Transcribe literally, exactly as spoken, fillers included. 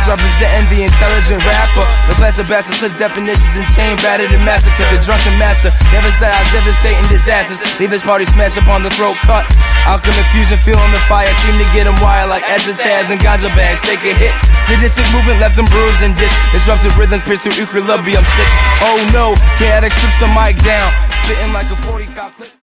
representing the intelligent rapper. The class of bastards slip definitions and chain battered and massacre. The drunken master never said I devastating disasters. Leave his party smash upon the throat cut. Alchemic fusion, feeling the fire. Seem to get him wired like acid tabs and ganja bags. Take a hit. Sadistic movement left him bruised and dis. Disruptive rhythms pierce through equilibrium. Sick. Oh no, chaotic strips the mic down. Spitting like a forty cal clip.